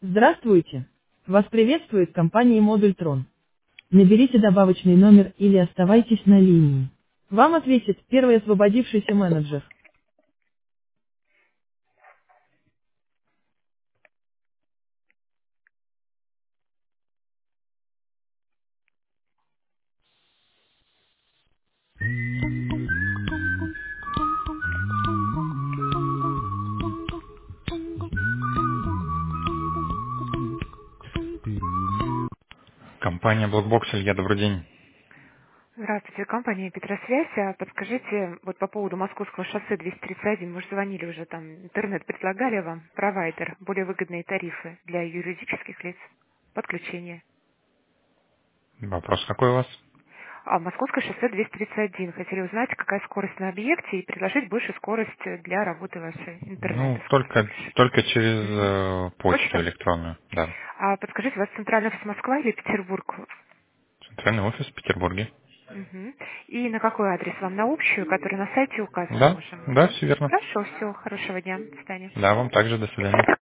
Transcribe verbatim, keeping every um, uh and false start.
Здравствуйте! Вас приветствует компания Модультрон. Наберите добавочный номер или оставайтесь на линии. Вам ответит первый освободившийся менеджер. Компания Blackbox, Илья, добрый день. Здравствуйте, компания Петросвязь. А Подскажите, вот по поводу Московского шоссе двести тридцать один, мы же звонили уже там, интернет предлагали вам, провайдер, более выгодные тарифы для юридических лиц, подключение. Вопрос какой у вас? А Московское шоссе двести тридцать один, хотели узнать, какая скорость на объекте и предложить больше скорость для работы вашей интернета, Ну, скорость только, больше. только через Мгм. э, почту Почта? электронную, да. А подскажите, у вас центральный офис Москва или Петербург? Центральный офис в Петербурге. Мгм. И на какой адрес вам? На общую, который на сайте указан, Да, можем? да, все верно. Хорошо, все, хорошего дня, до свидания. Да, вам также, до свидания.